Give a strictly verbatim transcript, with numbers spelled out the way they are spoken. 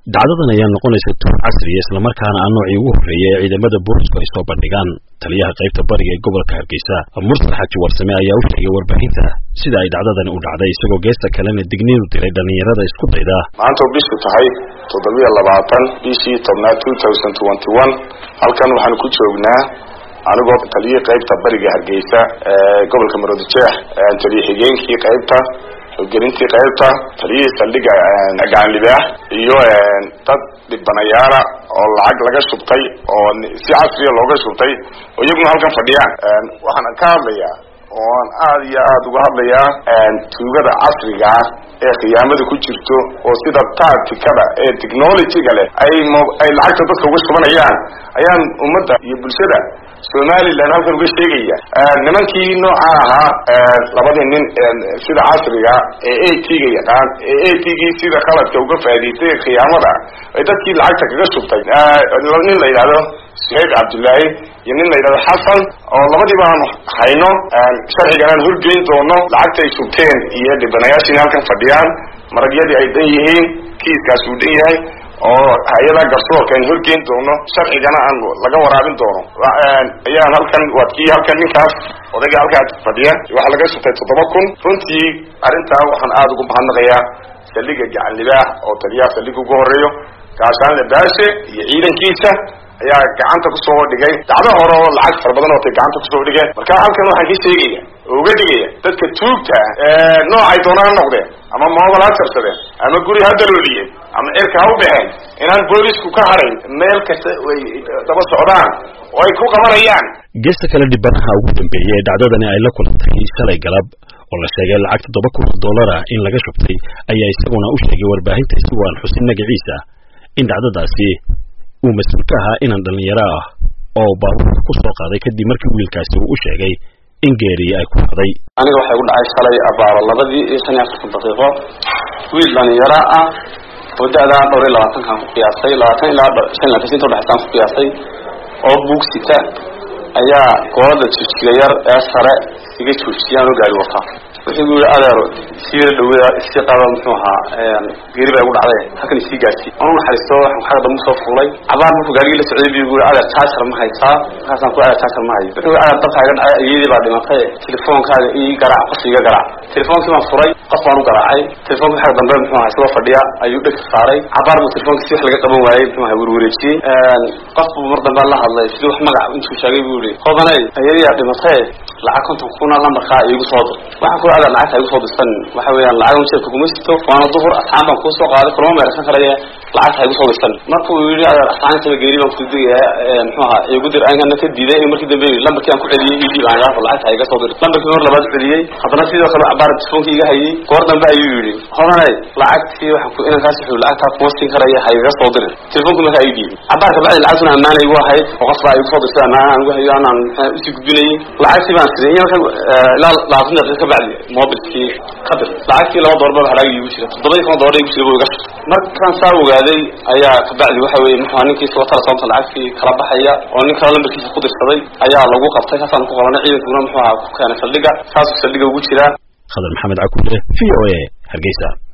dhacdadan ayaa noqonaysa tuur casri ah isla markaana aan noocii ugu horeeyay ee ciidamada booliisku ay soo bandhigaan. taliyaha qaybta bariga ee gobolka Hargeysa Mursal Xaji Warsame ayaa u sheegay warbaahinta sida ay dhacdadani u dhacday isagoo geesta kalena digniin u diray dhalinyarada isku dayda maanta bishu tahay toddoba iyo labaatan bishii tobnaad two thousand twenty-one halkan waxaan ku joognaa anigoo taliyaha qaybta bariga Hargeysa ee gobolka Maroodijeex taliyaha xigeenkii qaybta gelintii qaybta taliyaha saldhiga gacan libaax iyo dad dibanayaara oo lacag laga shubtay oo si casri ah looga shubtay oo iyaguna halkan fadhiyaan waxaan ka hadlayaa oo aan aad iyo aad uga hadlayaa tuugada casriga ah ee qiyaamada ku jirto oo sida tacticada ee technology-ga leh ay ay lacagta dadka uga shubanayaan ayaan ummadda iyo bulshada Somaliland halkan uga sheegaya nimankii nooca ahaa labadii nin sida casriga ee A T-ga yaqaan ee A T-gii sida qaladka uga faa'iideystay qiyaamada ay dadkii lacagta kaga shubtay nin la yiraahdo Sheikh Abdullahi iyo nin la yiraahdo Xasan oo labadiiba aan hayno sharcigan aan horgeyn doono lacagta ay shubteen iyo dhibanayaashii halkan fadhiyaan maragyadii ay dan yihiin kiiskaas uu dhan yahay oo hay'adaha garsoorka aan horgeyn doono sharcigana aan laga waraabin doono ayaan halkan wadkii halkan ninkaas odayga halkaas fadhiya waxa laga shubtay toddoba kun runtii arintaa waxaan aad ugu mahadnaqayaa saldhiga gacan libaax oo taliyaha saldhiga ugu horeeyo gaashaan la daashe iyo ciidankiisa ayaa gacanta ku soo dhigay dacdo hore oo lacag fara badan oo gacanta ku soo dhigay marka halkan waxaan ka sheegaya uga dhigaya dadka tuugta ee noocay doonaan noqdeen ama moobal ha tirsadeen ama guri ha dalooliyeen ama erka ha u baxeen inaan boolisku ka harin meel kasta way daba socdaan oo ay ku qabanayaan geesta kale dhibanaha ugu dambeeyay ee dhacdadani ay la kulantay shalay galab oo la sheegay lacag toddoba kun oo dollar ah in laga shubtay ayaa isaguna u sheegay warbaahinta isagoo aan xusin magaciisa in dhacdadaasi uu mas'uul ka ahaa inaan dhalinyaro ah oo baabuurka ku soo qaaday kadib markii wiilkaasi uu u sheegay in geeri ay ku dhacday aniga waxay u dhacay shalay abaaro labadii iyo shan iyo afartan daqiiqo wiil dhalinyaro ah oo da'da dhowr iyo labaatan kan ku qiyaasay labaatan ilaa shan iyo labaatan inta dhaxsan ku qiyaasay oo buugsita ayaa goolada jijjiga yar ee sare iga joojiyaan oo gaari wata wuxuu yiri adeero siir dhawada isii qaba muxuu ahaa ee geeri bay ugu dhacday halkan isii gaartay oo naxariisto waxaan xaq dam soo fuulay abaan markuu gaariga la socday buu yiri adeer taashar ma haysaa waxaan ku adeer taashar ma hayo wuxuu adeer dadka iga dhacay iyadii baa dhimatay telefoonkaaga ii garaac qasiga garaac telefoonkii baan furay qof baan u garaacay telefoonka xaq dambe muxuu ahaa soo fadhiya ayuu dhig saaray abaar buu telefoonka si wax laga qaban waayay muxuu ahaa warwareejiyay ee qof buu mar dambe la hadlay sidoo wax magac intuu sheegay buu yiri qodanay ayadii dhimatay lacag konton kun la markaa iigu soo dir waxa ku aad lacag ay soo dirsan waxa weeyaan lacag jeebka kuma sito waana duhur asxaabban ku soo qaaday kulmo meersan kale lacag ay soo dirsan markuu yiri aad asxaabta geeri baan ku digay muxuu ahaa iigu dir aan ka diiday markii dambe lambarkii aan ku celiyay ii baan gaar lacag ay soo dir lambarkii hor labaad celiyay hadana sidoo kale abaar telefoonka iga hayay goor dambe ayuu yiri horanay lacagtii waxa ku inaan ka soo lacagta posting karaya hay iga soo dir telefoonka ma ay diiday abaar ka bacdi lacagtuna amaanay igu ahayd oo qof baa igu soo dirsan aan ugu hayo aan u sii gudbinay lacagtii baan siriyay ilaa labaatan daqiiqo ka bacdi mobilkii qadar lacagtii laba dollar waxa laga iigu jiray toddoba kun dollar iigu jiray iga markaan saa ogaaday ayaa ka bacdi waxa weeye muxuu ninkii soo talasoonta lacagtii kala baxaya oo ninka lambarkiisa ku dirsaday ayaa lagu qabtay kaasaan ku qabanay ciidankuna muxuu ahaa ku keenay saldhiga kaas saldhiga ugu jira Khadar Maxamed Cakuule V O A Hargeysa.